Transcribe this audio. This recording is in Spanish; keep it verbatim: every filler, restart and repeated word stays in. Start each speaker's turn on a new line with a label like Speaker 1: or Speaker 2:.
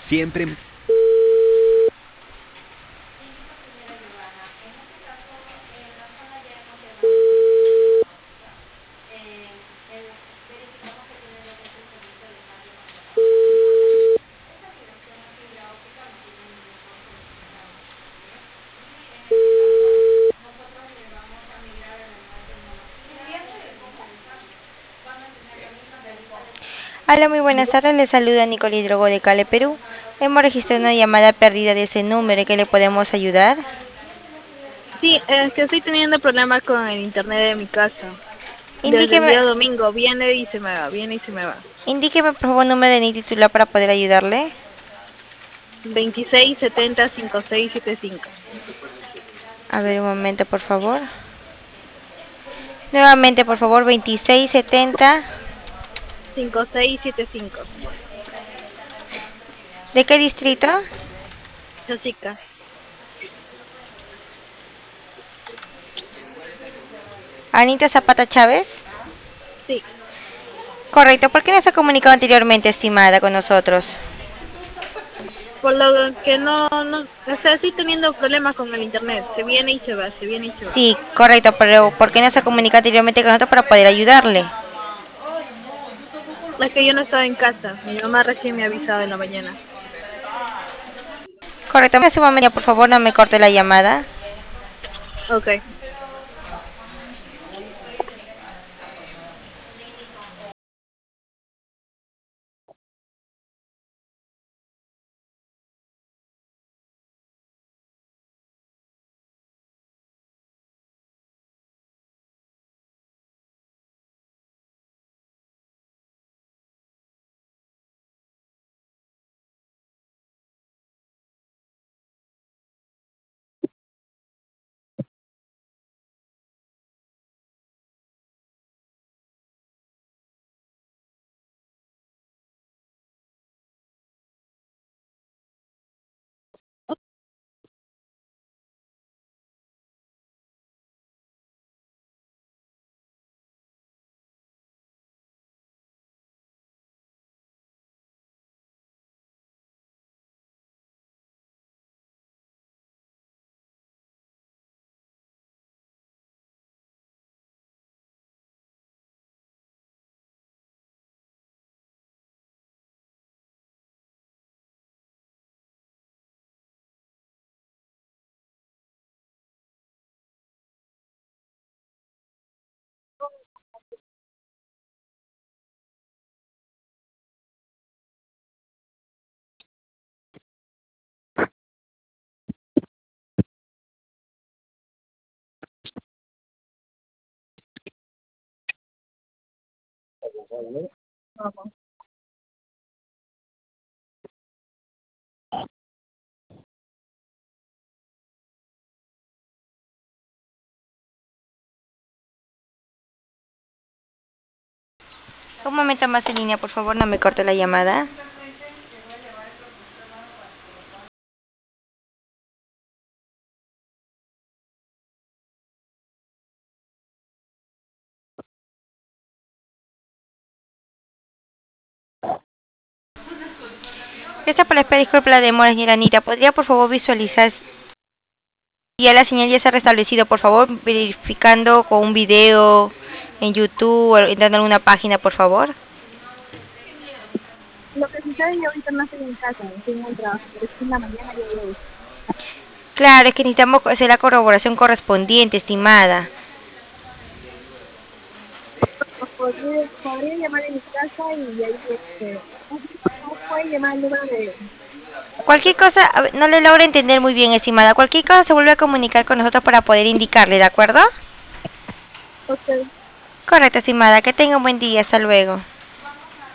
Speaker 1: Siempre...
Speaker 2: Hola, muy buenas tardes. Les saluda Nicole Hidrogo de Cale, Perú. Hemos registrado una llamada perdida de ese número. ¿En qué le podemos ayudar?
Speaker 3: Sí, es que estoy teniendo problemas con el internet de mi casa. Desde el
Speaker 2: Indíqueme,
Speaker 3: día domingo viene y se me va, viene y se me va.
Speaker 2: indíqueme por favor el número de N I C titular para poder ayudarle.
Speaker 3: veintiséis setenta cincuenta y seis setenta y cinco.
Speaker 2: A ver, un momento, por favor. Nuevamente, por favor, veintiséis setenta.
Speaker 3: cincuenta y seis setenta y cinco.
Speaker 2: ¿De qué distrito?
Speaker 3: Chosica.
Speaker 2: Anita Zapata Chávez.
Speaker 3: Sí.
Speaker 2: Correcto. ¿Por qué no se ha comunicado anteriormente, estimada, con nosotros?
Speaker 3: Por lo que no, no, o sea, estoy teniendo problemas con el internet. Se viene y se va, se viene y se va.
Speaker 2: Sí, correcto, pero ¿por qué no se ha comunicado anteriormente con nosotros para poder ayudarle?
Speaker 3: Es que yo no estaba en casa. Mi mamá recién me ha avisado en la mañana.
Speaker 2: Correcto. En un momento, por favor, no me corte la llamada.
Speaker 3: Ok.
Speaker 2: Un momento más en línea, por favor, no me corte la llamada. Gracias por la espera, disculpe la demora, señora Anita. ¿Podría, por favor, visualizar si ya la señal ya se ha restablecido? Por favor, verificando con un video en YouTube o entrando en alguna página, por favor.
Speaker 3: Lo que sucede es que ahorita no estoy en casa, estoy en el trabajo, pero es que en la mañana ya voy.
Speaker 2: Claro, es que necesitamos hacer la corroboración correspondiente, estimada.
Speaker 3: Podría, podría llamar en mi casa y ahí este, no puede llamar el número de...
Speaker 2: Cualquier cosa, a ver, no le logro entender muy bien, estimada. Cualquier cosa se vuelve a comunicar con nosotros para poder indicarle, ¿de acuerdo?
Speaker 3: Ok.
Speaker 2: Correcto, estimada. Que tenga un buen día. Hasta luego.